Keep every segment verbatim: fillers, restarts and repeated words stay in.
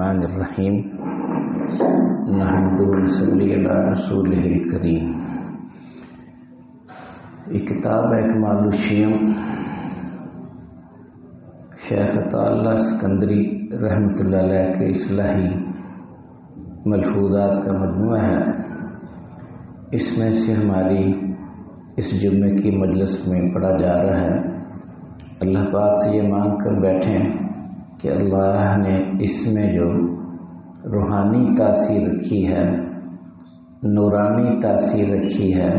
الرحمن الرحیم نحمدہ و نصلی علی رسولہ الکریم۔ یہ کتاب ہے کمال الشیم، شیخ عطا اللہ سکندری رحمۃ اللہ علیہ کے اصلاحی ملفوظات کا مجموعہ ہے۔ اس میں سے ہماری اس جمعے کی مجلس میں پڑھا جا رہا ہے۔ اللہ پاک سے یہ مانگ کر بیٹھیں کہ اللہ نے اس میں جو روحانی تاثیر رکھی ہے، نورانی تاثیر رکھی ہے،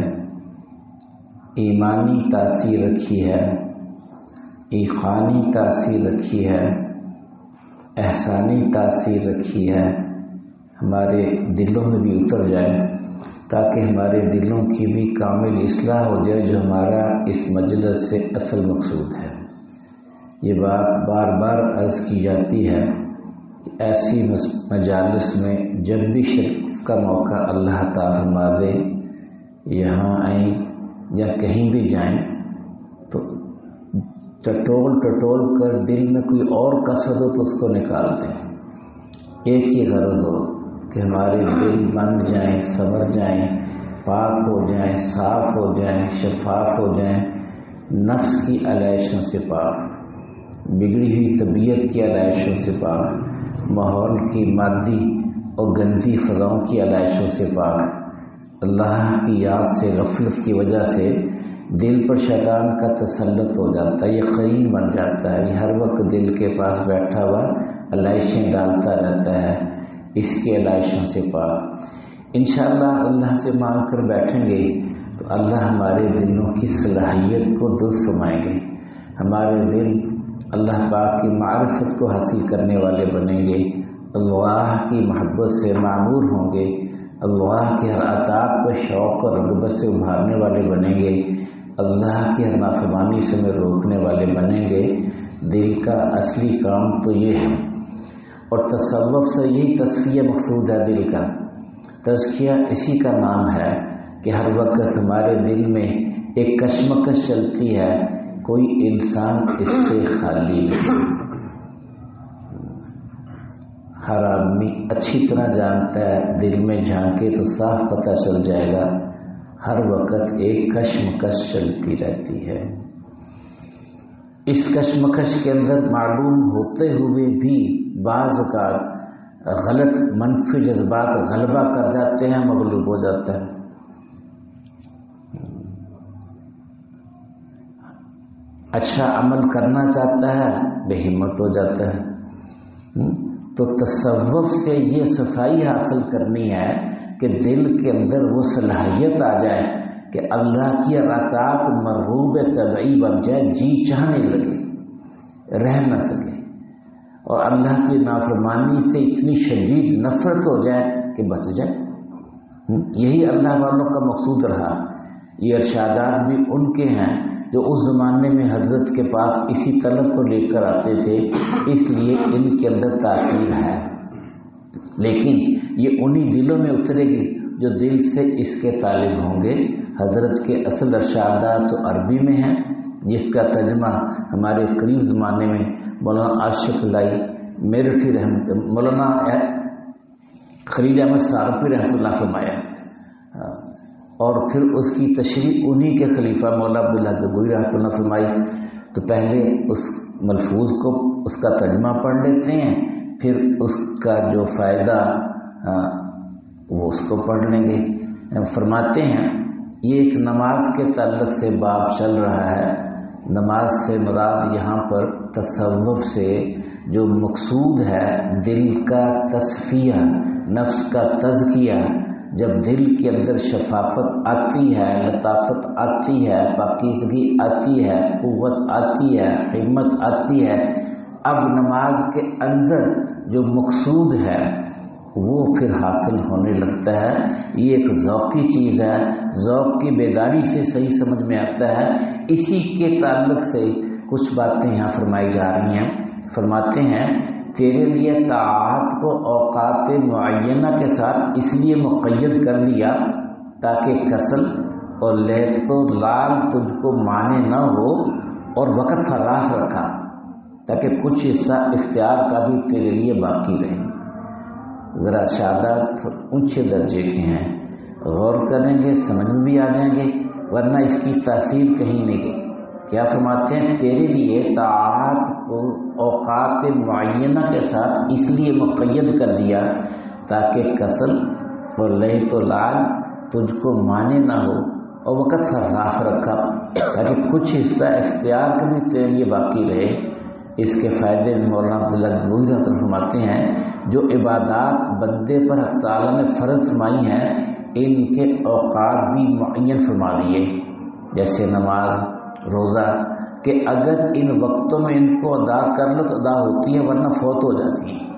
ایمانی تاثیر رکھی ہے، ایخانی تاثیر رکھی ہے، احسانی تاثیر رکھی ہے، ہمارے دلوں میں بھی اتر جائے، تاکہ ہمارے دلوں کی بھی کامل اصلاح ہو جائے، جو ہمارا اس مجلس سے اصل مقصود ہے۔ یہ بات بار بار عرض کی جاتی ہے کہ ایسی مجالس میں جب بھی شرکت کا موقع اللہ تعالی فرما دے، یہاں آئیں یا کہیں بھی جائیں تو ٹٹول ٹٹول کر دل میں کوئی اور کسر ہو تو اس کو نکال دیں۔ ایک ہی غرض ہو کہ ہمارے دل بن جائیں، سنور جائیں، پاک ہو جائیں، صاف ہو جائیں، شفاف ہو جائیں، نفس کی علائشوں سے پاک، بگڑی ہوئی طبیعت کی علائشوں سے پاک، ماحول کی مادی اور گندی فضاؤں کی علائشوں سے پاک، اللہ کی یاد سے غفلت کی وجہ سے دل پر شیطان کا تسلط ہو جاتا ہے، یہ قرین بن جاتا ہے، یہ ہر وقت دل کے پاس بیٹھا ہوا علائشیں ڈالتا رہتا ہے، اس کی علائشوں سے پاک۔ انشاءاللہ اللہ سے مانگ کر بیٹھیں گے تو اللہ ہمارے دلوں کی صلاحیت کو درست فرمائیں گے، ہمارے دل اللہ پاک کی معرفت کو حاصل کرنے والے بنیں گے، اللہ کی محبت سے معمور ہوں گے، اللہ کے ہر عطاء کو شوق اور رغبت سے ابھارنے والے بنیں گے، اللہ کی ہر نافرمانی سے میں روکنے والے بنیں گے۔ دل کا اصلی کام تو یہ ہے، اور تصوف سے یہی تصفیہ مقصود ہے۔ دل کا تزکیہ اسی کا نام ہے کہ ہر وقت ہمارے دل میں ایک کشمکش چلتی ہے، کوئی انسان اس سے خالی نہیں۔ ہر آدمی اچھی طرح جانتا ہے، دل میں جھانکے تو صاف پتہ چل جائے گا، ہر وقت ایک کشمکش چلتی رہتی ہے۔ اس کشمکش کے اندر معلوم ہوتے ہوئے بھی بعض اوقات غلط منفی جذبات غلبہ کر جاتے ہیں، مغلوب ہو جاتا ہے۔ اچھا عمل کرنا چاہتا ہے، بے ہمت ہو جاتا ہے۔ تو تصوف سے یہ صفائی حاصل کرنی ہے کہ دل کے اندر وہ صلاحیت آ جائے کہ اللہ کی عطاعت مرغوب طبعی بن جائے، جی چاہنے لگے، رہ نہ سکے، اور اللہ کی نافرمانی سے اتنی شدید نفرت ہو جائے کہ بچ جائے۔ یہی اللہ والوں کا مقصود رہا۔ یہ ارشادات بھی ان کے ہیں جو اس زمانے میں حضرت کے پاس اسی طلب کو لے کر آتے تھے، اس لیے ان کے اندر تاثیر ہے، لیکن یہ انہی دلوں میں اترے گی جو دل سے اس کے طالب ہوں گے۔ حضرت کے اصل ارشادات تو عربی میں ہیں، جس کا ترجمہ ہمارے قریب زمانے میں مولانا عاشق لائی میرٹھی رحمت مولانا خلیل احمد سارپی رحمۃ اللہ فرمایا، اور پھر اس کی تشریح انہی کے خلیفہ مولا عبداللہ گنگوئی رحمۃ اللہ فرمائی۔ تو پہلے اس ملفوظ کو، اس کا ترجمہ پڑھ لیتے ہیں، پھر اس کا جو فائدہ وہ اس کو پڑھ لیں گے۔ فرماتے ہیں یہ ایک نماز کے تعلق سے باب چل رہا ہے۔ نماز سے مراد یہاں پر تصوف سے جو مقصود ہے دل کا تصفیہ، نفس کا تزکیہ۔ جب دل کے اندر شفافت آتی ہے، لطافت آتی ہے، پاکیزگی آتی ہے، قوت آتی ہے، ہمت آتی ہے، اب نماز کے اندر جو مقصود ہے وہ پھر حاصل ہونے لگتا ہے۔ یہ ایک ذوقی چیز ہے، ذوق کی بیداری سے صحیح سمجھ میں آتا ہے۔ اسی کے تعلق سے کچھ باتیں یہاں فرمائی جا رہی ہیں۔ فرماتے ہیں تیرے لیے طاعات کو اوقات معینہ کے ساتھ اس لیے مقید کر دیا تاکہ کسل اور لیت و لال تجھ کو مانے نہ ہو، اور وقت فراخ رکھا تاکہ کچھ حصہ اختیار کا بھی تیرے لیے باقی رہے۔ ذرا شادات اونچے درجے کے ہیں، غور کریں گے سمجھ میں بھی آ جائیں گے، ورنہ اس کی تاثیر کہیں نہیں گئی۔ کیا فرماتے ہیں؟ تیرے لیے طاعات کو اوقات معینہ کے ساتھ اس لیے مقید کر دیا تاکہ کسل اور لہت و لعب تجھ کو مانے نہ ہو، اور وقت فراخ رکھا تاکہ کچھ حصہ اختیار کا بھی تیرے لیے باقی رہے۔ اس کے فائدے مولانا عبداللہ گنگوہی رحمۃ اللہ فرماتے ہیں جو عبادات بندے پر حق تعالیٰ نے فرض فرمائی ہیں ان کے اوقات بھی معین فرما دیے، جیسے نماز، روزہ، کہ اگر ان وقتوں میں ان کو ادا کر لو تو ادا ہوتی ہے ورنہ فوت ہو جاتی ہے۔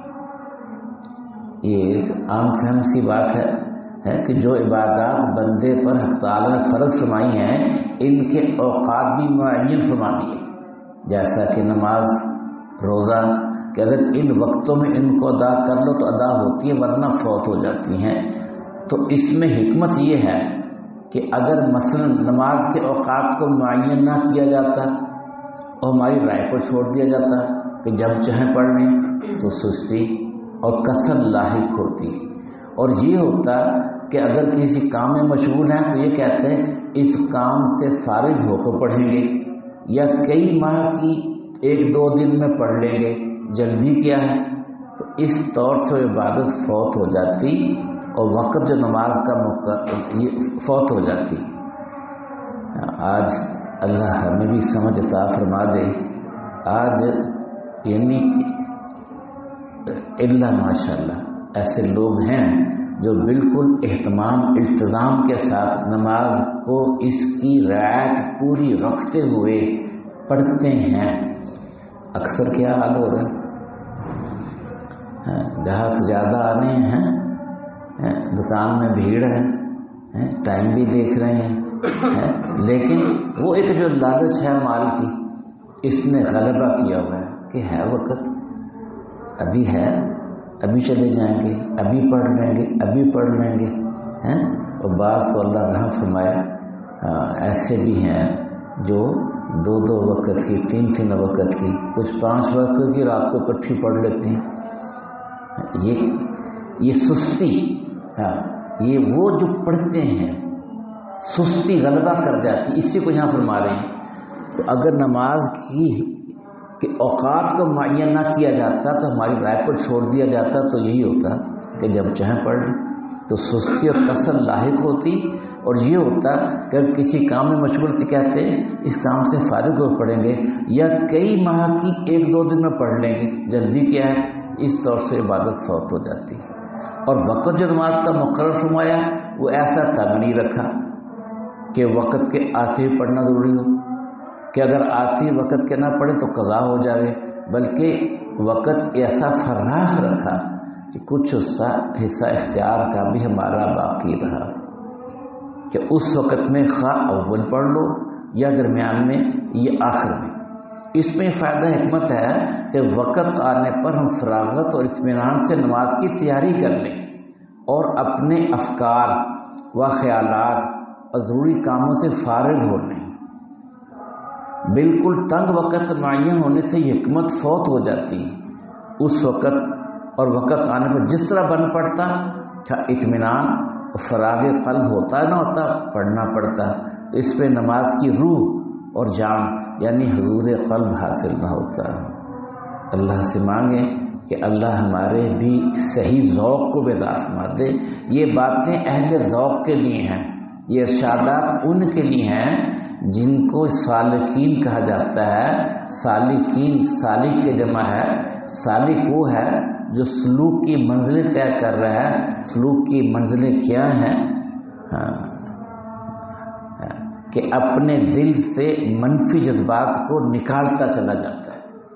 یہ ایک عام فہم سی بات ہے ہے کہ جو عبادات بندے پر حق تعالیٰ نے فرض فرمائی ہیں ان کے اوقات بھی معین فرما دیے، جیسا کہ نماز، روزہ، کہ اگر ان وقتوں میں ان کو ادا کر لو تو ادا ہوتی ہے ورنہ فوت ہو جاتی ہیں۔ تو اس میں حکمت یہ ہے کہ اگر مثلا نماز کے اوقات کو معین نہ کیا جاتا اور ہماری رائے پر چھوڑ دیا جاتا کہ جب چاہیں پڑھ لیں تو سستی اور کسل لاحق ہوتی، اور یہ ہوتا کہ اگر کسی کام میں مشغول ہیں تو یہ کہتے ہیں اس کام سے فارغ ہو کر پڑھیں گے، یا کئی ماہ کی ایک دو دن میں پڑھ لیں گے، جلدی کیا ہے، تو اس طور سے عبادت فوت ہو جاتی اور وقت جو نماز کا موقع یہ فوت ہو جاتی۔ آج اللہ ہمیں بھی سمجھ عطا فرما دے۔ آج یعنی اللہ ماشاء اللہ ایسے لوگ ہیں جو بالکل اہتمام التزام کے ساتھ نماز کو اس کی رعایت پوری رکھتے ہوئے پڑھتے ہیں۔ اکثر کیا حال ہو رہا ہے، گاہک زیادہ آ رہے ہیں، دکان میں بھیڑ ہے، ٹائم بھی دیکھ رہے ہیں، لیکن وہ ایک جو لالچ ہے مال کی اس نے غلبہ کیا ہوا ہے کہ ہے وقت، ابھی ہے، ابھی چلے جائیں گے، ابھی پڑھ لیں گے، ابھی پڑھ لیں گے، ہیں۔ اور بعض تو اللہ رحم فرمایا ایسے بھی ہیں جو دو دو وقت کی، تین تین وقت کی، کچھ پانچ وقت کی رات کو اکٹھی پڑھ لیتے ہیں۔ یہ یہ سستی، ہاں یہ وہ جو پڑھتے ہیں سستی غلبہ کر جاتی، اسی کو یہاں فرما رہے ہیں۔ تو اگر نماز کی کہ اوقات کو معین نہ کیا جاتا تو ہماری رائے پر چھوڑ دیا جاتا تو یہی ہوتا کہ جب چاہیں پڑھ لیں، تو سستی اور کسل لاحق ہوتی، اور یہ ہوتا کہ اگر کسی کام میں مشغول تھے کہتے اس کام سے فارغ ہو پڑھیں گے، یا کئی ماہ کی ایک دو دن میں پڑھ لیں گے، جلدی کیا ہے، اس طور سے عبادت فوت ہو جاتی ہے۔ اور وقت جو نماز کا مقرر فرمایا وہ ایسا تنگ نہیں رکھا کہ وقت کے آتے ہوئے پڑھنا ضروری ہو، کہ اگر آتی وقت کے نہ پڑھے تو قضا ہو جائے، بلکہ وقت ایسا فراخ رکھا کہ کچھ حصہ حصہ اختیار کا بھی ہمارا باقی رہا، کہ اس وقت میں خواہ اول پڑھ لو یا درمیان میں یا آخر میں۔ اس میں فائدہ حکمت ہے کہ وقت آنے پر ہم فراغت اور اطمینان سے نماز کی تیاری کر لیں اور اپنے افکار و خیالات اور ضروری کاموں سے فارغ ہو لیں۔ بالکل تنگ وقت معین ہونے سے یہ حکمت فوت ہو جاتی ہے۔ اس وقت اور وقت آنے پر جس طرح بن پڑتا کیا اطمینان اور فراغ قلب ہوتا نہ ہوتا، پڑھنا پڑتا، تو اس پہ نماز کی روح اور جان یعنی حضور قلب حاصل نہ ہوتا۔ اللہ سے مانگیں کہ اللہ ہمارے بھی صحیح ذوق کو بیدار فرما دے۔ یہ باتیں اہل ذوق کے لیے ہیں، یہ ارشادات ان کے لیے ہیں جن کو سالکین کہا جاتا ہے۔ سالکین، سالک کے جمع ہے، سالک وہ ہے جو سلوک کی منزلیں طے کر رہا ہے۔ سلوک کی منزلیں کیا ہیں؟ ہاں کہ اپنے دل سے منفی جذبات کو نکالتا چلا جاتا ہے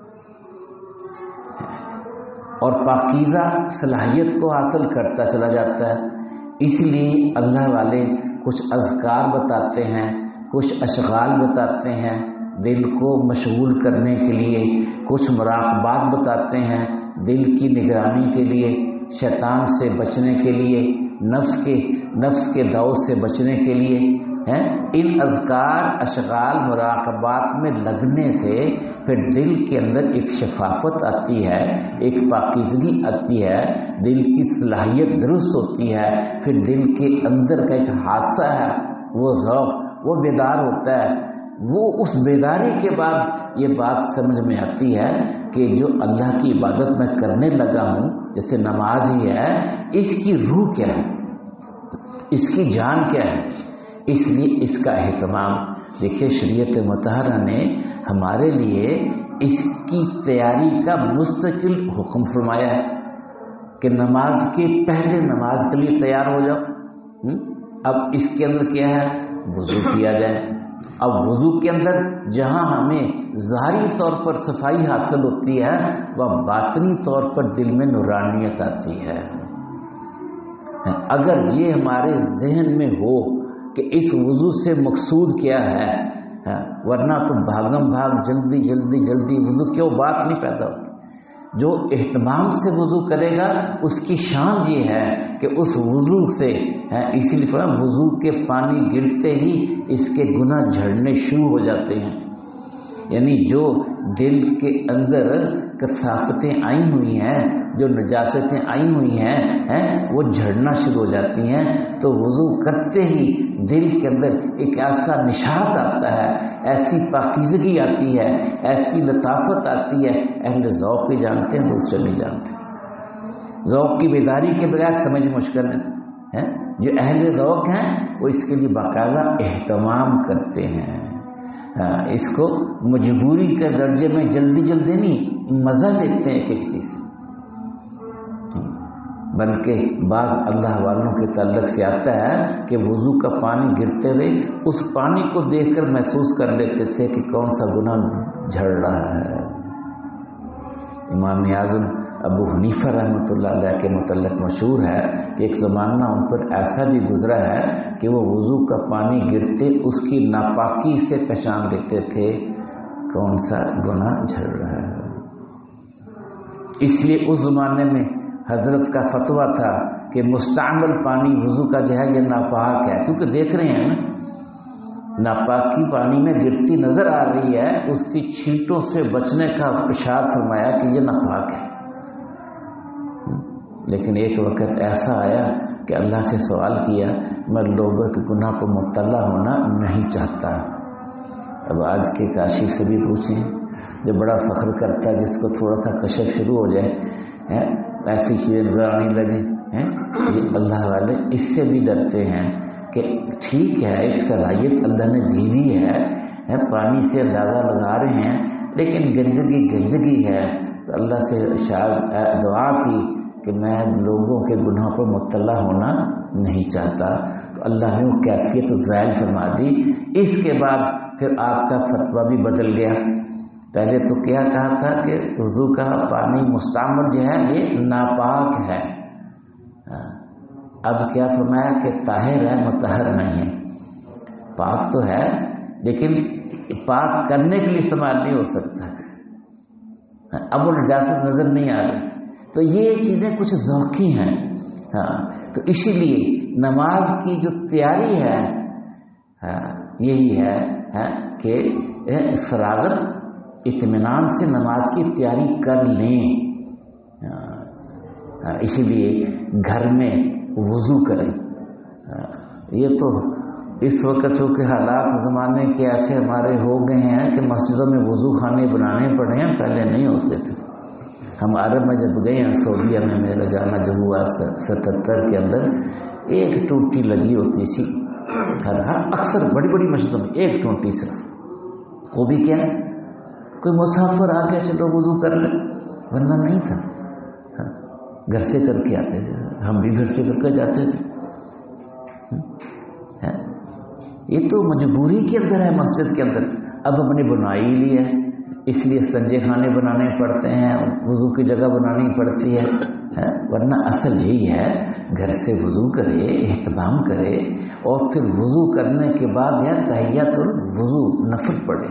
اور پاکیزہ صلاحیت کو حاصل کرتا چلا جاتا ہے۔ اس لیے اللہ والے کچھ اذکار بتاتے ہیں، کچھ اشغال بتاتے ہیں دل کو مشغول کرنے کے لیے، کچھ مراقبات بتاتے ہیں دل کی نگرانی کے لیے، شیطان سے بچنے کے لیے، نفس کے نفس کے دور سے بچنے کے لیے، ہیں ان اذکار اشغال مراقبات میں لگنے سے پھر دل کے اندر ایک شفافت آتی ہے، ایک پاکیزگی آتی ہے، دل کی صلاحیت درست ہوتی ہے، پھر دل کے اندر کا ایک حادثہ ہے وہ ذوق وہ بیدار ہوتا ہے۔ وہ اس بیداری کے بعد یہ بات سمجھ میں آتی ہے کہ جو اللہ کی عبادت میں کرنے لگا ہوں جیسے نماز ہی ہے، اس کی روح کیا ہے، اس کی جان کیا ہے، اس لیے اس کا اہتمام۔ دیکھیے شریعت مطہرہ نے ہمارے لیے اس کی تیاری کا مستقل حکم فرمایا ہے کہ نماز کے پہلے نماز کے لیے تیار ہو جاؤ۔ اب اس کے اندر کیا ہے، وضو کیا جائے۔ اب وضو کے اندر جہاں ہمیں ظاہری طور پر صفائی حاصل ہوتی ہے وہ باطنی طور پر دل میں نورانیت آتی ہے۔ اگر یہ ہمارے ذہن میں ہو کہ اس وضو سے مقصود کیا ہے، ورنہ تو بھاگم بھاگ جلدی جلدی جلدی وضو کیوں بات نہیں پیدا ہوتی۔ جو اہتمام سے وضو کرے گا اس کی شان یہ ہے کہ اس وضو سے اسی لیے فرمایا وضو کے پانی گرتے ہی اس کے گناہ جھڑنے شروع ہو جاتے ہیں۔ یعنی جو دل کے اندر کثافتیں آئی ہوئی ہیں، جو نجاستیں آئی ہوئی ہیں وہ جھڑنا شروع ہو جاتی ہیں۔ تو وضو کرتے ہی دل کے اندر ایک ایسا نشاط آتا ہے، ایسی پاکیزگی آتی ہے، ایسی لطافت آتی ہے، اہل ذوق بھی جانتے ہیں دوسرے نہیں جانتے۔ ذوق کی بیداری کے بغیر سمجھ مشکل ہے۔ جو اہل ذوق ہیں وہ اس کے لیے باقاعدہ اہتمام کرتے ہیں، اس کو مجبوری کے درجے میں جلدی جلدی نہیں مزہ لیتے ہیں ایک ایک چیز، بلکہ بعض اللہ والوں کے تعلق سے آتا ہے کہ وضو کا پانی گرتے ہوئے اس پانی کو دیکھ کر محسوس کر لیتے تھے کہ کون سا گناہ جھڑ رہا ہے۔ امام اعظم ابو حنیفہ رحمۃ اللہ علیہ کے متعلق مشہور ہے کہ ایک زمانہ ان پر ایسا بھی گزرا ہے کہ وہ وضو کا پانی گرتے اس کی ناپاکی سے پہچان لیتے تھے کون سا گناہ جھڑ رہا ہے۔ اس لیے اس زمانے میں حضرت کا فتویٰ تھا کہ مستعمل پانی وضو کا جو ہے یہ ناپاک ہے، کیونکہ دیکھ رہے ہیں نا ناپاکی پانی میں گرتی نظر آ رہی ہے، اس کی چھینٹوں سے بچنے کا ارشاد فرمایا کہ یہ ناپاک ہے۔ لیکن ایک وقت ایسا آیا کہ اللہ سے سوال کیا، میں لوگوں کے گناہ کو مطلع ہونا نہیں چاہتا۔ اب آج کے کاشف سے بھی پوچھیں جو بڑا فخر کرتا ہے، جس کو تھوڑا سا کشف شروع ہو جائے ایسی چیزیں نظر آنے لگیں، یہ اللہ والے اس سے بھی ڈرتے ہیں کہ ٹھیک ہے ایک صلاحیت اللہ نے دی دی ہے، پانی سے اندازہ لگا رہے ہیں، لیکن گندگی گندگی ہے، تو اللہ سے شاید دعا کی کہ میں لوگوں کے گناہوں پر مطلع ہونا نہیں چاہتا، تو اللہ نے وہ کیفیت زائل فرما دی۔ اس کے بعد پھر آپ کا فتویٰ بھی بدل گیا۔ پہلے تو کیا کہا تھا کہ وضو کا پانی مستعمل جو ہے یہ ناپاک ہے، اب کیا فرمایا کہ طاہر ہے مطہر نہیں ہے۔ پاک تو ہے لیکن پاک کرنے کے لیے استعمال نہیں ہو سکتا، اب وہ نجاست نظر نہیں آ رہی۔ تو یہ چیزیں کچھ ذوقی ہیں، ہاں تو اسی لیے نماز کی جو تیاری ہے یہی ہے کہ فراغت اطمینان سے نماز کی تیاری کر لیں، اسی لیے گھر میں وضو کریں۔ یہ تو اس وقت چونکہ حالات زمانے کے ایسے ہمارے ہو گئے ہیں کہ مسجدوں میں وضو خانے بنانے پڑے ہیں، پہلے نہیں ہوتے تھے۔ ہم عرب میں جب گئے ہیں سعودیہ میں میرا جانا جب ہوا ستہتر کے اندر، ایک ٹوٹی لگی ہوتی تھی اکثر بڑی بڑی مسجدوں میں، ایک ٹوٹی صرف، وہ بھی کیا کوئی مسافر آ کے چلو وضو کر لے، ورنہ نہیں تھا، گھر سے کر کے آتے تھے، ہم بھی گھر سے کر کے جاتے تھے۔ یہ تو مجبوری کے اندر ہے، مسجد کے اندر اب ہم نے بنائی لی ہے، اس لیے استنجے خانے بنانے پڑتے ہیں، وضو کی جگہ بنانی پڑتی ہے، ورنہ اصل یہی ہے گھر سے وضو کرے، اہتمام کرے، اور پھر وضو کرنے کے بعد یا تحیۃ الوضو نفل پڑھے،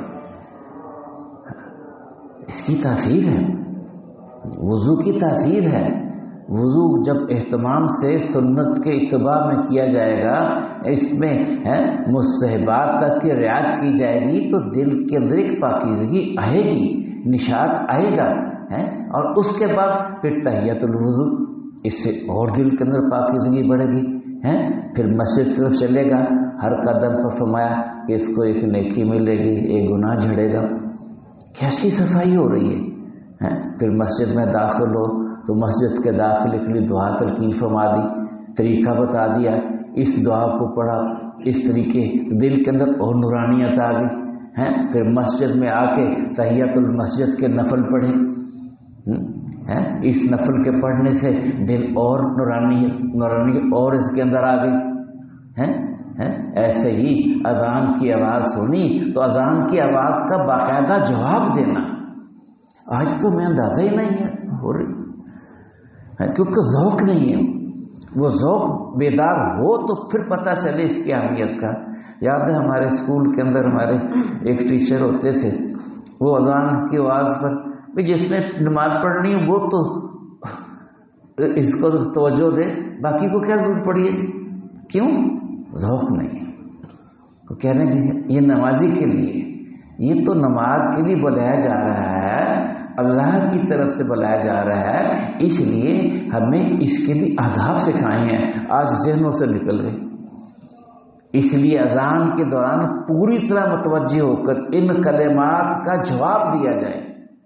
اس کی تاثیر ہے، وضو کی تاثیر ہے۔ وضو جب اہتمام سے سنت کے اتباع میں کیا جائے گا، اس میں ہے مستحبات تک کی رعایت کی جائے گی تو دل کے اندر ایک پاکیزگی آئے گی، نشاط آئے گا ہے، اور اس کے بعد پھر تحیۃ الوضو، اس سے اور دل کے اندر پاکیزگی بڑھے گی ہے، پھر مسجد کی طرف چلے گا، ہر قدم پر فرمایا کہ اس کو ایک نیکی ملے گی، ایک گناہ جھڑے گا، کیسی صفائی ہو رہی ہے۔ پھر مسجد میں داخل ہو تو مسجد کے داخلے کے لیے دعا تلقین فرما دی، طریقہ بتا دیا، اس دعا کو پڑھا اس طریقے، دل کے اندر اور نورانیت آ گئی ہیں۔ پھر مسجد میں آ کے تحیۃ المسجد کے نفل پڑھے ہیں، اس نفل کے پڑھنے سے دل اور نورانیت نورانیت اور اس کے اندر آ گئی ہیں۔ ایسے ہی اذان کی آواز سنی تو اذان کی آواز کا باقاعدہ جواب دینا، آج تو میں اندازہ ہی نہیں ہے ہو رہی، کیونکہ ذوق نہیں ہے، وہ ذوق بیدار ہو تو پھر پتہ چلے اس کی اہمیت کا۔ یاد ہے ہمارے اسکول کے اندر ہمارے ایک ٹیچر ہوتے تھے، وہ اذان کی آواز پر بھی جس نے نماز پڑھنی ہے وہ تو اس کو توجہ دے، باقی کو کیا ضرورت پڑی ہے؟ کیوں؟ ذوق نہیں ہے۔ وہ کہہ رہے ہیں یہ نمازی کے لیے، یہ تو نماز کے لیے بلایا جا رہا ہے، اللہ کی طرف سے بلایا جا رہا ہے، اس لیے ہمیں اس کے بھی آداب سکھائے ہیں، آج ذہنوں سے نکل گئے۔ اس لیے اذان کے دوران پوری طرح متوجہ ہو کر ان کلمات کا جواب دیا جائے۔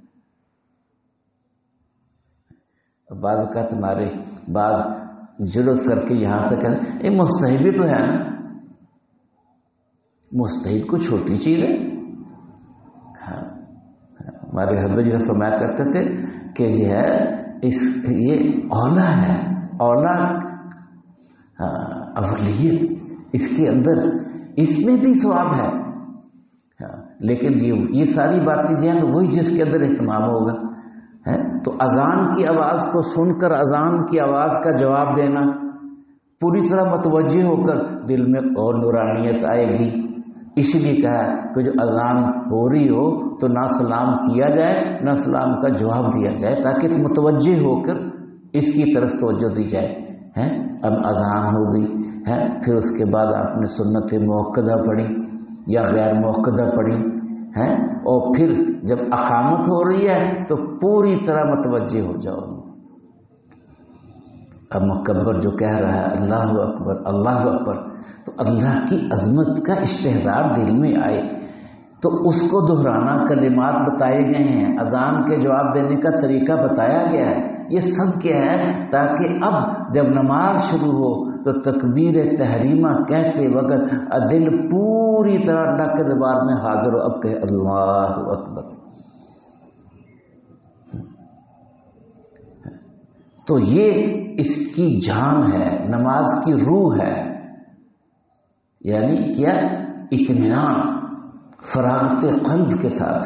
بعض اوقات ہمارے بعض جرت کر کے یہاں تک یہ مستحب ہی تو ہے نا، مستحب کو چھوٹی چیز ہے۔ ہاں ہمارے حضرت جی فرمایا کرتے تھے کہ جو ہے اس یہ اولا ہے، اولا اولیت اس کے اندر، اس میں بھی ثواب ہے، لیکن یہ یہ ساری باتیں جو ہیں وہی جس کے اندر اہتمام ہوگا ہے۔ تو اذان کی آواز کو سن کر اذان کی آواز کا جواب دینا، پوری طرح متوجہ ہو کر دل میں اور نورانیت آئے گی۔ اس لیے کہا کہ جو اذان ہو رہی ہو تو نہ سلام کیا جائے نہ سلام کا جواب دیا جائے، تاکہ متوجہ ہو کر اس کی طرف توجہ دی جائے ہیں۔ اب اذان ہو گئی ہے، پھر اس کے بعد آپ نے سنت موقدہ پڑھی یا غیر موقدہ پڑھی ہیں، اور پھر جب اقامت ہو رہی ہے تو پوری طرح متوجہ ہو جاؤ۔ اب مکبر جو کہہ رہا ہے اللہ اکبر اللہ اکبر، تو اللہ کی عظمت کا استحضار دل میں آئے تو اس کو دہرانا، کلمات بتائے گئے ہیں، اذان کے جواب دینے کا طریقہ بتایا گیا ہے، یہ سب کیا ہے تاکہ اب جب نماز شروع ہو تو تکبیر تحریمہ کہتے وقت دل پوری طرح اللہ کے دربار میں حاضر ہو، اب کہ اللہ اکبر۔ تو یہ اس کی جان ہے، نماز کی روح ہے، یعنی کیا؟ اطمینان، فراغت قلب کے ساتھ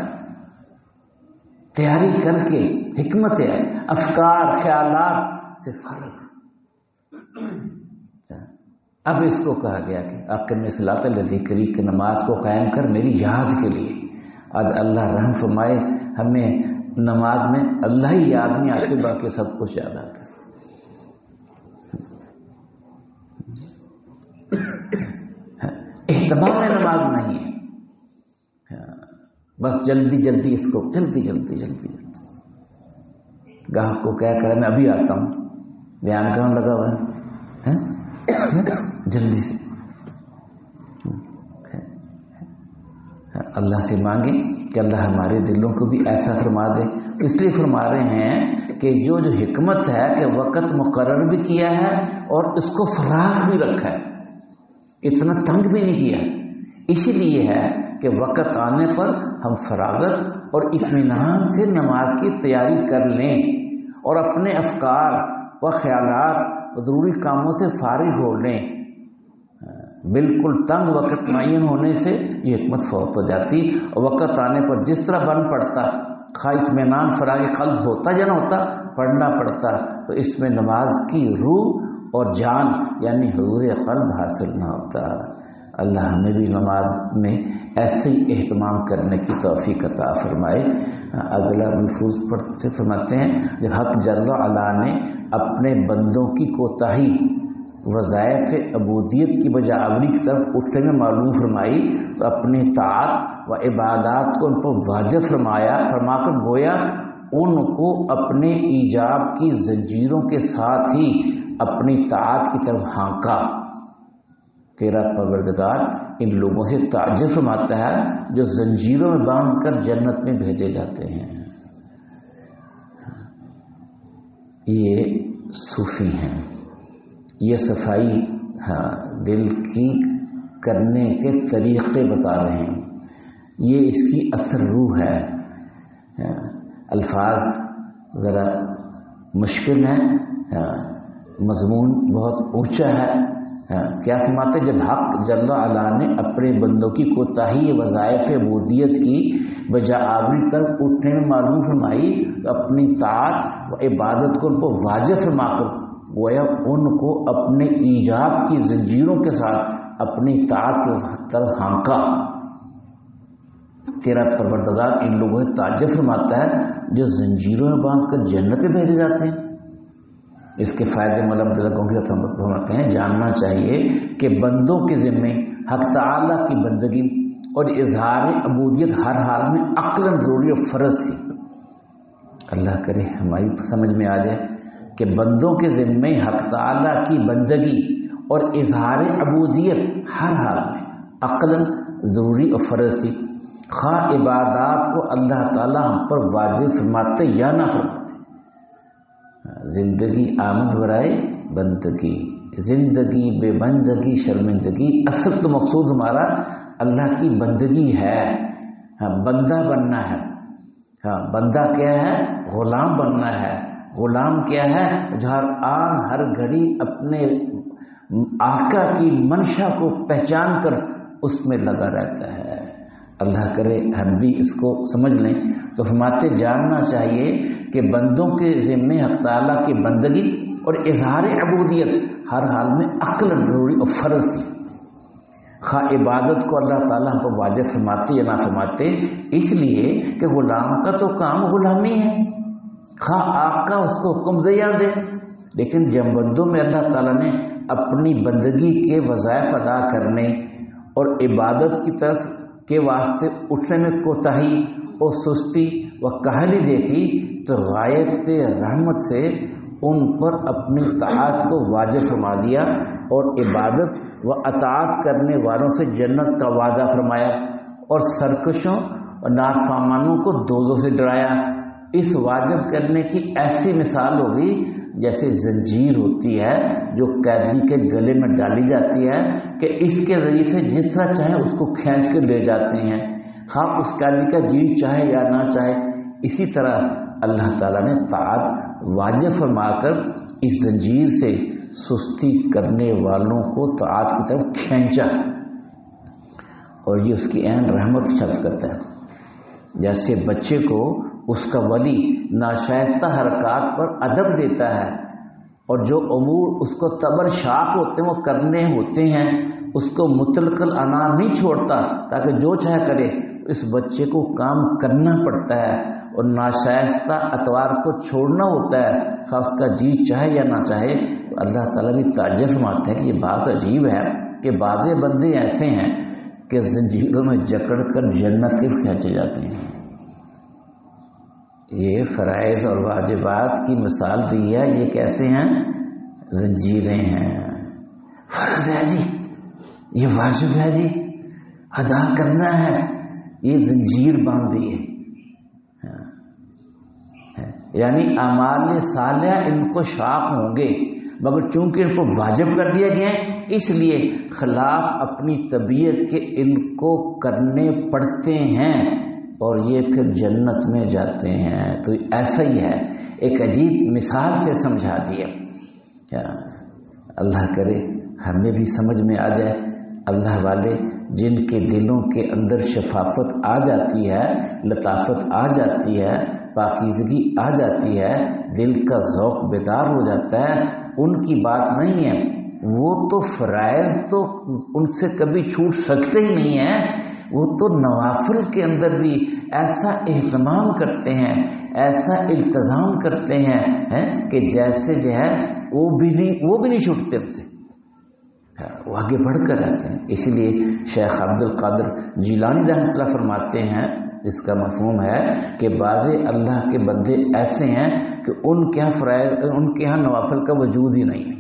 تیاری کر کے، حکمت ہے، افکار خیالات سے فرق۔ اب اس کو کہا گیا کہ اقم الصلاۃ لذکری، کہ نماز کو قائم کر میری یاد کے لیے۔ آج اللہ رحم فرمائے ہمیں نماز میں اللہ ہی یاد نہیں آتے، باقی سب کچھ یاد آتا ہے۔ اہتمام میں نماز نہیں ہے، بس جلدی جلدی اس کو جلدی جلدی جلدی جلدی گاہک کو کہہ کر میں ابھی آتا ہوں، دھیان کہاں لگا ہوا ہے؟ جلدی سے اللہ سے مانگیں کہ اللہ ہمارے دلوں کو بھی ایسا فرما دے۔ اس لیے فرما رہے ہیں کہ جو جو حکمت ہے کہ وقت مقرر بھی کیا ہے اور اس کو فراغ بھی رکھا ہے، اتنا تنگ بھی نہیں کیا، اسی لیے ہے کہ وقت آنے پر ہم فراغت اور اطمینان سے نماز کی تیاری کر لیں اور اپنے افکار و خیالات ضروری کاموں سے فارغ ہو لیں۔ بالکل تنگ وقت معین ہونے سے یہ حکمت فوت ہو جاتی، اور وقت آنے پر جس طرح بن پڑتا، خواہ اطمینان فراغ قلب ہوتا یا نہ ہوتا، پڑھنا پڑتا، تو اس میں نماز کی روح اور جان یعنی حضور قلب حاصل نہ ہوتا۔ اللہ ہمیں بھی نماز میں ایسے ہی اہتمام کرنے کی توفیق عطا فرمائے۔ اگلا ملفوظ پڑھتے فرماتے ہیں کہ حق جل وعلا نے اپنے بندوں کی کوتاہی وظائف عبودیت کی بجاوری کی طرف اٹھنے میں معلوم فرمائی تو اپنی طاعت و عبادات کو ان پر واجب فرمایا فرما کر گویا ان کو اپنے ایجاب کی زنجیروں کے ساتھ ہی اپنی طاعت کی طرف ہانکا. تیرا پروردگار ان لوگوں سے تعجب فرماتا ہے جو زنجیروں میں باندھ کر جنت میں بھیجے جاتے ہیں. یہ صوفی ہیں، یہ صفائی ہاں دل کی کرنے کے طریقے بتا رہے ہیں. یہ اس کی اثر روح ہے. الفاظ ذرا مشکل ہیں، مضمون بہت اونچا ہے. کیا فرماتے جب حق جل وعلا نے اپنے بندوں کی کوتاہی وظائف عبودیت کی بجا آوری طرف اٹھنے میں معلوم فرمائی تو اپنی طاعت و عبادت کو ان کو واجب فرما کر گویا ان کو اپنے ایجاب کی زنجیروں کے ساتھ اپنی طاعت کی طرف ہانکا. تیرا پروردگار ان لوگوں سے تعجب فرماتا ہے جو زنجیروں میں باندھ کر جنت میں بھیجے جاتے ہیں. اس کے فائدے ملب دلگوں کی فرماتے ہیں جاننا چاہیے کہ بندوں کے ذمے حق تعالی کی بندگی اور اظہار عبودیت ہر حال میں عقلاً ضروری اور فرض تھی. اللہ کرے ہماری سمجھ میں آ جائے کہ بندوں کے ذمے حق تعالی کی بندگی اور اظہار عبودیت ہر حال میں عقلاً ضروری اور فرض تھی، خواہ عبادات کو اللہ تعالی ہم پر واجب فرماتے یا نہ فرماتے. زندگی آمد برائے بندگی، زندگی بے بندگی شرمندگی. اصل تو مقصود ہمارا اللہ کی بندگی ہے. ہاں بندہ بننا ہے. ہاں بندہ کیا ہے؟ غلام بننا ہے. غلام کیا ہے؟ جو ہر آن ہر گھڑی اپنے آقا کی منشا کو پہچان کر اس میں لگا رہتا ہے. اللہ کرے ہم بھی اس کو سمجھ لیں. تو فرماتے جاننا چاہیے کہ بندوں کے ذمے حق تعالیٰ کی بندگی اور اظہار عبودیت ہر حال میں عقلاً ضروری اور فرض تھی، خواہ عبادت کو اللہ تعالیٰ ہم پر واجب فرماتے یا نہ فرماتے، اس لیے کہ غلام کا تو کام غلامی ہے، خواہ آقا اس کو حکم دے یا دے. لیکن جب بندوں میں اللہ تعالیٰ نے اپنی بندگی کے وظائف ادا کرنے اور عبادت کی طرف کے واسطے اٹھنے میں کوتاہی اور سستی و کاہلی دیکھی تو غایت رحمت سے ان پر اپنی طاعت کو واجب فرما دیا اور عبادت و اطاعت کرنے والوں سے جنت کا وعدہ فرمایا اور سرکشوں اور نافرمانوں کو دوزخ سے ڈرایا. اس واجب کرنے کی ایسی مثال ہوگی جیسے زنجیر ہوتی ہے جو قیدی کے گلے میں ڈالی جاتی ہے کہ اس کے ذریعے سے جس طرح چاہے اس کو کھینچ کر لے جاتے ہیں، خواہ اس قیدی کا جی چاہے یا نہ چاہے. اسی طرح اللہ تعالیٰ نے طاعت واجب فرما کر اس زنجیر سے سستی کرنے والوں کو طاعت کی طرف کھینچا، اور یہ اس کی عین رحمت شفقت ہے. جیسے بچے کو اس کا ولی ناشائستہ حرکات پر ادب دیتا ہے اور جو امور اس کو تبر شاق ہوتے ہیں وہ کرنے ہوتے ہیں اس کو مطلق العنان نہیں چھوڑتا تاکہ جو چاہے کرے. اس بچے کو کام کرنا پڑتا ہے اور ناشائستہ اطوار کو چھوڑنا ہوتا ہے خاص اس کا جی چاہے یا نہ چاہے. تو اللہ تعالیٰ بھی تعجب فرماتے ہیں کہ یہ بات عجیب ہے کہ بعض بندے ایسے ہیں کہ زنجیروں میں جکڑ کر جنت کی کھینچے جاتے ہیں. یہ فرائض اور واجبات کی مثال دی ہے. یہ کیسے ہیں؟ زنجیریں ہیں. فرض ہے جی، یہ واجب ہے جی، ادا کرنا ہے، یہ زنجیر باندھ دی ہے. یعنی اعمال صالحہ ان کو شاق ہوں گے مگر چونکہ ان کو واجب کر دیا گیا ہے اس لیے خلاف اپنی طبیعت کے ان کو کرنے پڑتے ہیں اور یہ پھر جنت میں جاتے ہیں. تو ایسا ہی ہے، ایک عجیب مثال سے سمجھا دیا. اللہ کرے ہمیں بھی سمجھ میں آ جائے. اللہ والے جن کے دلوں کے اندر شفافت آ جاتی ہے، لطافت آ جاتی ہے، پاکیزگی آ جاتی ہے، دل کا ذوق بیدار ہو جاتا ہے، ان کی بات نہیں ہے. وہ تو فرائض تو ان سے کبھی چھوٹ سکتے ہی نہیں ہیں. وہ تو نوافل کے اندر بھی ایسا اہتمام کرتے ہیں، ایسا التزام کرتے ہیں کہ جیسے جو ہے وہ بھی نہیں وہ بھی نہیں چھوٹتے ان سے. وہ آگے بڑھ کر رہتے ہیں. اسی لیے شیخ عبد القادر جیلانی رحمۃ اللہ فرماتے ہیں اس کا مفہوم ہے کہ بعض اللہ کے بندے ایسے ہیں کہ ان کے یہاں فرائض ان کے یہاں نوافل کا وجود ہی نہیں ہے.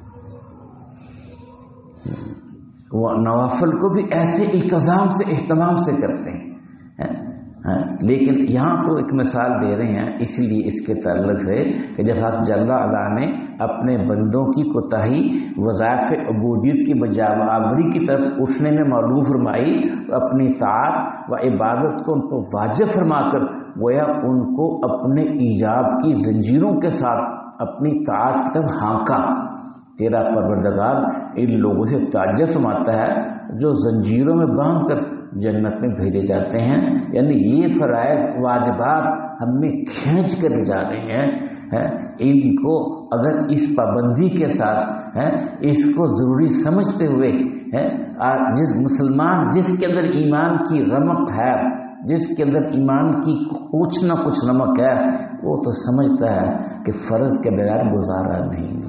وہ نوافل کو بھی ایسے التزام سے اہتمام سے کرتے ہیں. لیکن یہاں تو ایک مثال دے رہے ہیں اس لیے اس کے تعلق سے کہ جب حق جل وعلا نے اپنے بندوں کی کوتاہی وظائف عبودیت کی بجاوری کی طرف اٹھنے میں معلوم فرمائی تو اپنی طاعت و عبادت کو ان کو واجب فرما کر گویا ان کو اپنے ایجاب کی زنجیروں کے ساتھ اپنی طاعت کی طرف ہانکا. تیرا پروردگار ان لوگوں سے تعجب فرماتا ہے جو زنجیروں میں باندھ کر جنت میں بھیجے جاتے ہیں. یعنی یہ فرائض واجبات ہمیں کھینچ کر لے جا رہے ہیں. ان کو اگر اس پابندی کے ساتھ اس کو ضروری سمجھتے ہوئے جس مسلمان جس کے اندر ایمان کی رمق ہے, جس کے اندر ایمان کی کچھ نہ کچھ نمک ہے, وہ تو سمجھتا ہے کہ فرض کے بغیر گزارا نہیں.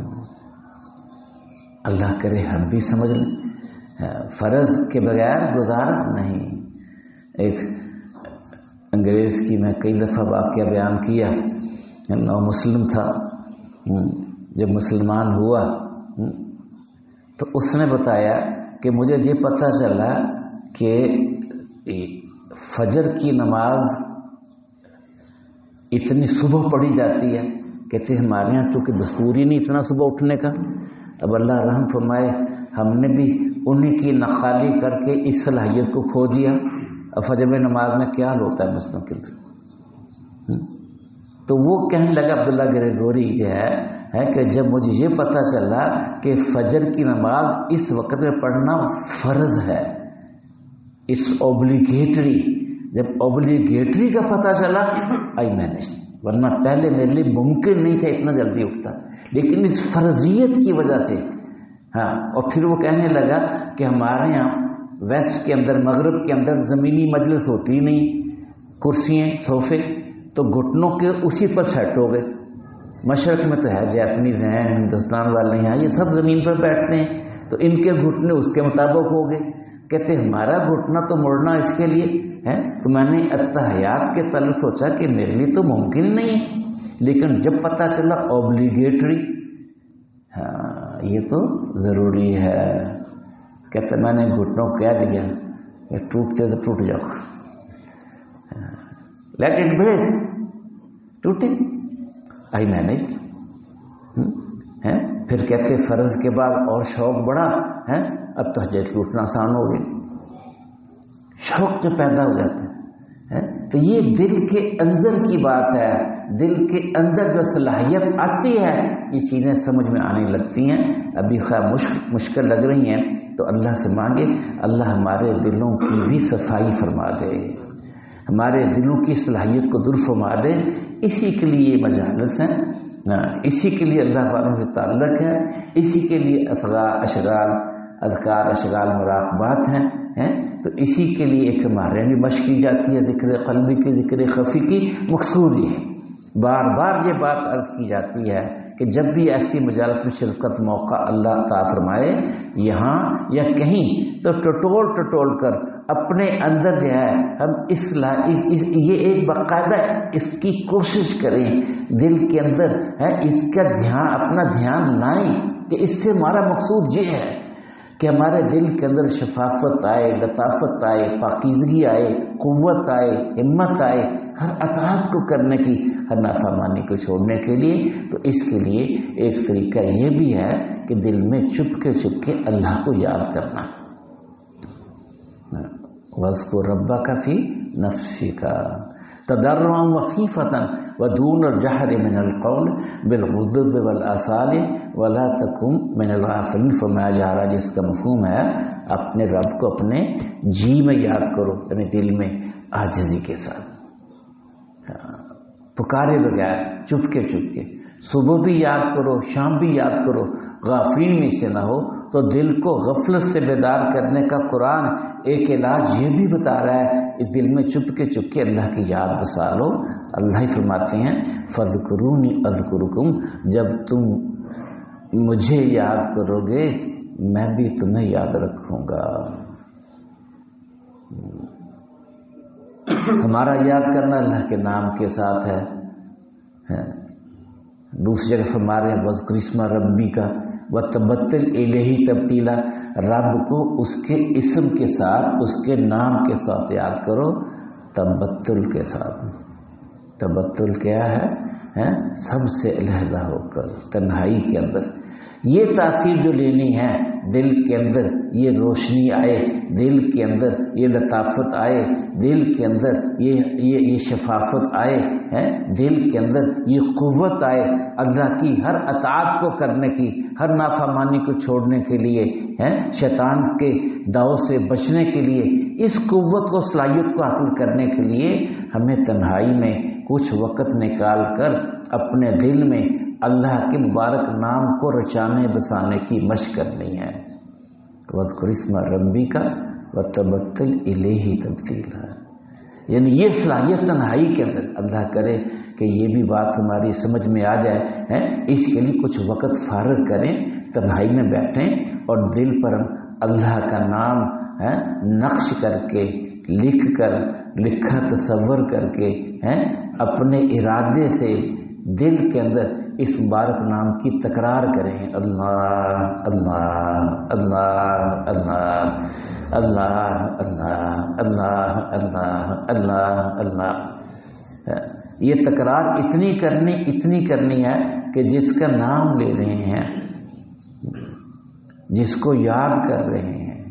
اللہ کرے ہم بھی سمجھ لیں فرض کے بغیر گزارا نہیں. ایک انگریز کی میں کئی دفعہ واقعہ بیان کیا. نو مسلم تھا, جب مسلمان ہوا تو اس نے بتایا کہ مجھے یہ پتہ چلا کہ فجر کی نماز اتنی صبح پڑھی جاتی ہے. کہتے ہمارے یہاں چونکہ دستور ہی نہیں اتنا صبح اٹھنے کا. اب اللہ رحم فرمائے ہم نے بھی انہیں کی نخالی کر کے اس صلاحیت کو کھو دیا. اب فجر میں نماز میں کیا حال ہوتا ہے مسلم کے لیے. تو وہ کہنے لگا عبداللہ گریگوری جو ہے ہے کہ جب مجھے یہ پتہ چلا کہ فجر کی نماز اس وقت میں پڑھنا فرض ہے, اس اوبلیگیٹری, جب اوبلیگیٹری کا پتہ چلا آئی میں نے, ورنہ پہلے میرے لیے ممکن نہیں تھا اتنا جلدی اٹھتا, لیکن اس فرضیت کی وجہ سے. ہاں, اور پھر وہ کہنے لگا کہ ہمارے یہاں ویسٹ کے اندر, مغرب کے اندر زمینی مجلس ہوتی نہیں, کرسیاں صوفے تو گھٹنوں کے اسی پر سیٹ ہو گئے. مشرق میں تو ہے, جاپنیز ہیں, ہندوستان والے ہیں, یہ سب زمین پر بیٹھتے ہیں, تو ان کے گھٹنے اس کے مطابق ہو گئے. کہتے ہمارا گھٹنا تو مڑنا اس کے لیے ہے. تو میں نے اتحیات کے تعلق سوچا کہ میرے لیے تو ممکن ہی نہیں ہے, لیکن جب پتہ چلا اوبلیگیٹری, ہاں یہ تو ضروری ہے. کہتے میں نے گھٹنوں کو کہہ دیا کہ ٹوٹتے تو ٹوٹ جاؤ, لیٹ اٹ بریک, ٹوٹے, آئی مینج. پھر کہتے فرض کے بعد اور شوق بڑھا ہے, اب تہجد لوٹنا آسان ہو گیا. شوق جو پیدا ہو جاتا ہے تو یہ دل کے اندر کی بات ہے. دل کے اندر جو صلاحیت آتی ہے یہ چیزیں سمجھ میں آنے لگتی ہیں. ابھی خیر مشکل مشکل لگ رہی ہیں تو اللہ سے مانگے اللہ ہمارے دلوں کی بھی صفائی فرما دے, ہمارے دلوں کی صلاحیت کو درست فرما دے. اسی کے لیے یہ مجالس ہیں, اسی کے لیے اللہ والوں سے تعلق ہے, اسی کے لیے افغار اشغال اذکار اشغال مراقبات ہیں, ہیں تو اسی کے لیے ایک ہمارے بھی مشق کی جاتی ہے ذکر قلبی کی, ذکر خفی کی. مقصود یہ ہے, بار بار یہ بات عرض کی جاتی ہے کہ جب بھی ایسی مجالس میں شرکت موقع اللہ عطا فرمائے یہاں یا کہیں, تو ٹٹول ٹٹول کر اپنے اندر جو ہے ہم اصلاح اس, اس, یہ ایک باقاعدہ اس کی کوشش کریں, دل کے اندر ہے اس کا دھیان, اپنا دھیان لائیں کہ اس سے ہمارا مقصود یہ ہے کہ ہمارے دل کے اندر شفافت آئے, لطافت آئے, پاکیزگی آئے, قوت آئے, ہمت آئے ہر اطاعت کو کرنے کی, ہر نافرمانی کو چھوڑنے کے لیے. تو اس کے لیے ایک طریقہ یہ بھی ہے کہ دل میں چپ کے چپ کے اللہ کو یاد کرنا. وَاذْكُرْ رَبَّكَ فِي نَفْسِكَ تَضَرُّعًا وَخِيفَةً وَدُونَ الْجَهْرِ مِنَ الْقَوْلِ بِالْغُدُوِّ وَالْآصَالِ وَلَا تَكُن مِنَ الْغَافِلِينَ. فرمایا جا رہا ہے جس کا مفہوم ہے اپنے رب کو اپنے جی میں یاد کرو, اپنے دل میں عاجزی کے ساتھ, پکارے بغیر چپ کے چپ کے. صبح بھی یاد کرو, شام بھی یاد کرو, غافلین میں سے نہ ہو. تو دل کو غفلت سے بیدار کرنے کا قرآن ایک علاج یہ بھی بتا رہا ہے, اس دل میں چپ کے چپ کے اللہ کی یاد بسا لو. اللہ ہی فرماتے ہیں فَاذْكُرُونِي أَذْكُرُكُمْ, جب تم مجھے یاد کرو گے میں بھی تمہیں یاد رکھوں گا۔ ہمارا یاد کرنا اللہ کے نام کے ساتھ ہے۔ دوسری جگہ فرما رہے ہیں وذکر اسم ربی کا وتبتل الیہ تبتیلا، رب کو اس کے اسم کے ساتھ، اس کے نام کے ساتھ یاد کرو، تبتل کے ساتھ۔ تبتل کیا ہے؟ سب سے علیحدہ ہو کر تنہائی کے اندر یہ تاثیر جو لینی ہے، دل کے اندر یہ روشنی آئے، دل کے اندر یہ لطافت آئے، دل کے اندر یہ یہ یہ شفافت آئے، ہے دل کے اندر یہ قوت آئے اللہ کی ہر اطاعت کو کرنے کی، ہر نافرمانی کو چھوڑنے کے لیے، ہے شیطان کے داؤ سے بچنے کے لیے، اس قوت کو صلاحیت کو حاصل کرنے کے لیے ہمیں تنہائی میں کچھ وقت نکال کر اپنے دل میں اللہ کے مبارک نام کو رچانے بسانے کی مشق کرنی ہے۔ وذکر اسم ربی کا وتبتل الیہ تبتیلا، یعنی یہ صلاحیت تنہائی کے اندر، اللہ کرے کہ یہ بھی بات ہماری سمجھ میں آ جائے، ہے اس کے لیے کچھ وقت فارغ کریں، تنہائی میں بیٹھیں اور دل پر اللہ کا نام ہے نقش کر کے، لکھ کر، لکھا تصور کر کے، ہے اپنے ارادے سے دل کے اندر اس مبارک نام کی تکرار کریں، اللہ اللہ اللہ اللہ اللہ اللہ اللہ اللہ اللہ اللہ۔ یہ تکرار اتنی کرنی اتنی کرنی ہے کہ جس کا نام لے رہے ہیں، جس کو یاد کر رہے ہیں،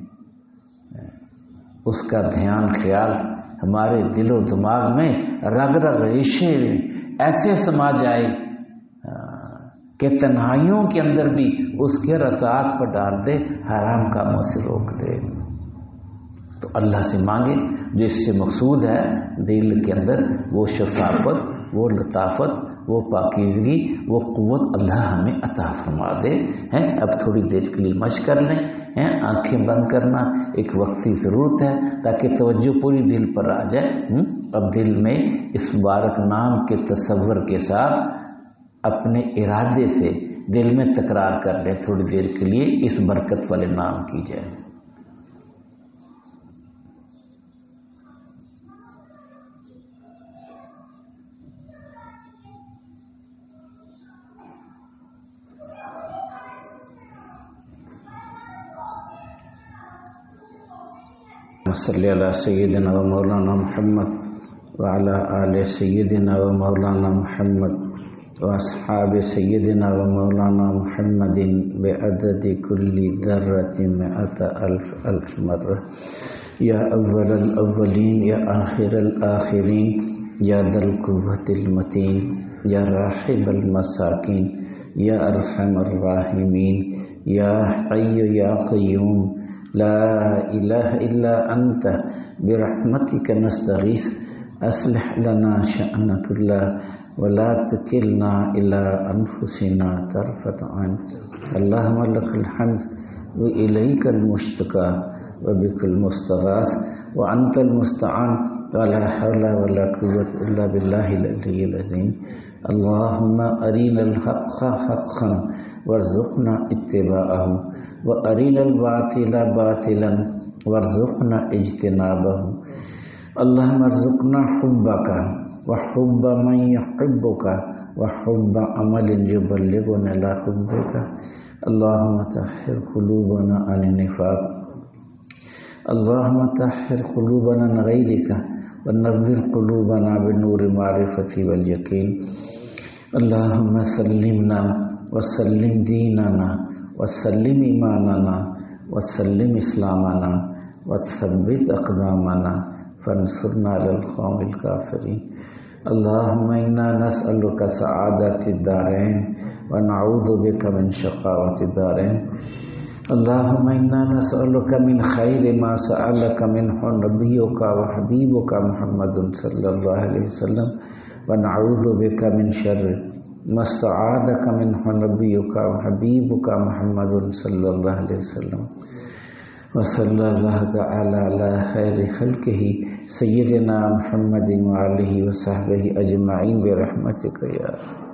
اس کا دھیان خیال ہمارے دل و دماغ میں رگ رگ ریشے ایسے سما جائے کہ تنہائیوں کے اندر بھی اس کے رضاعت پر ڈال دے، حرام کاموں سے روک دے۔ تو اللہ سے مانگے جو اس سے مقصود ہے، دل کے اندر وہ شفافت، وہ لطافت، وہ پاکیزگی، وہ قوت اللہ ہمیں عطا فرما دے۔ ہیں اب تھوڑی دیر کے لیے مشق کر لیں، ہیں آنکھیں بند کرنا ایک وقتی ضرورت ہے تاکہ توجہ پوری دل پر آ جائے۔ اب دل میں اس مبارک نام کے تصور کے ساتھ اپنے ارادے سے دل میں تکرار کر لیں، تھوڑی دیر کے لیے اس برکت والے نام کی جائے۔ صلی اللہ سیدنا و مولانا محمد وعلی آل سیدنا و مولانا محمد واصحاب سیدنا و مولانا محمد بعدد کل ذرۃ مئۃ الف الف مرہ، یا اول الاولین یا آخر الآخرین، یا ذا القوۃ المتین، یا راحم المساکین، یا ارحم الراحمین، یا حی یا قیوم، لا الہ الا انت برحمتک نستغیث، اصلح لنا شأننا کلہ ولا تکلنا الی انفسنا طرفۃ عین، اللہم لک الحمد والیک المشتکى وبک المستغاث وانت المستعان ولا حول ولا قوة الا باللہ العلی العظیم، اللہم ارنا الحق حقا وارزقنا اتباعہ وارنا الباطل باطلا وارزقنا اجتنابہ، اللہم ارزقنا حبک وحب من يحبک وحب عمل يبلغنا الى حبک، اللہم طہر قلوبنا عن النفاق، اللہم طہر قلوبنا عن غیرک ونور قلوبنا بنور معرفت والیقین، اللہم سلمنا وسلم دیننا وسلم ایماننا وسلم اسلامنا وثبت اقدامنا فانصرنا علی القوم الکافرین، اللہم انا نسألک سعادت الدارین ونعوذ بک من شقاوت الدارین، اللہم انا نسألک من خیر ما سألک منہ نبیک وحبیبک محمد صلی اللہ علیہ وسلم ونعوذ بک من شر ما استعاذک منہ نبیک وحبیبک محمد صلی اللہ علیہ وسلم، وصلی اللہ تعالی علی خیر خلقہ سیدنا محمد وآلہ وصحبہ اجمعین برحمتک یا